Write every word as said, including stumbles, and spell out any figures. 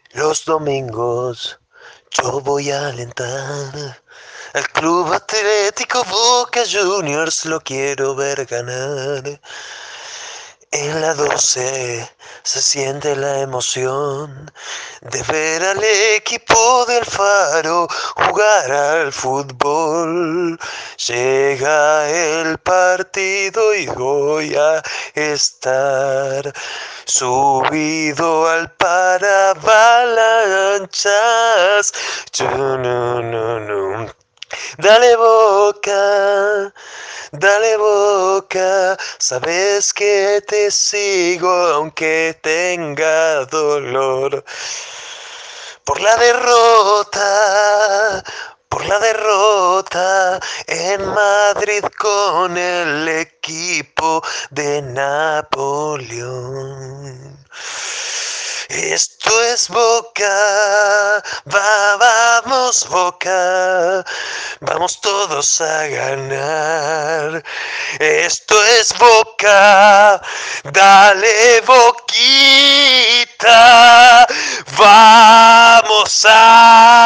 Los domingos yo voy a alentar al Club Atlético Boca Juniors, lo quiero ver ganar. En la doce se siente la emoción de ver al equipo del Faro jugar al fútbol. Llega el partido y voy a estar subido al paravalanchas. Dale Boca, dale Boca, sabes que te sigo aunque tenga dolor. Por la derrota, por la derrota en Madrid con el equipo de Napoleón. Esto es Boca, va, vamos Boca, vamos todos a ganar. Esto es Boca, dale Boquita, vamos a